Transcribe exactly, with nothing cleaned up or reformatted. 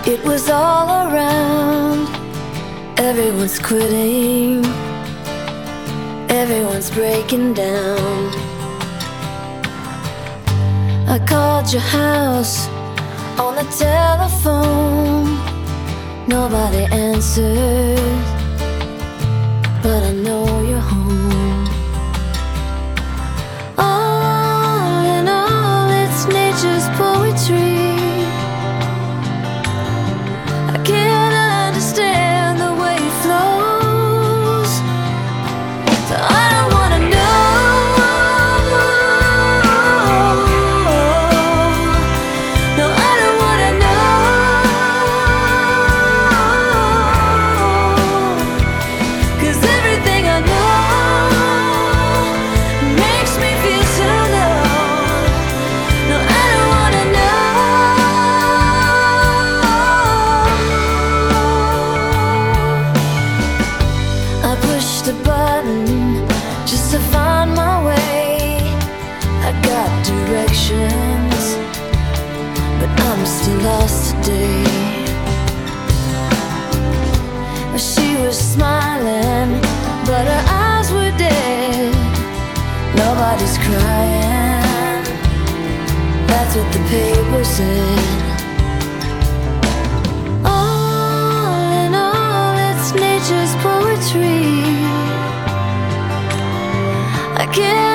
It was all around. Everyone's quitting, everyone's breaking down. I called your house on the telephone. Nobody answered, but I know you're home. All in all, it's nature's poetry. I can't understand the way it flows, so I don't wanna know. No, I don't wanna know, 'cause everything I know makes me feel so low. No, I don't wanna know. I pushed a button just to find my way. I got directions, but I'm still lost today. She was smiling, but her eyes were dead. Nobody's crying, that's what the paper said. All in all, it's nature's poetry. I can't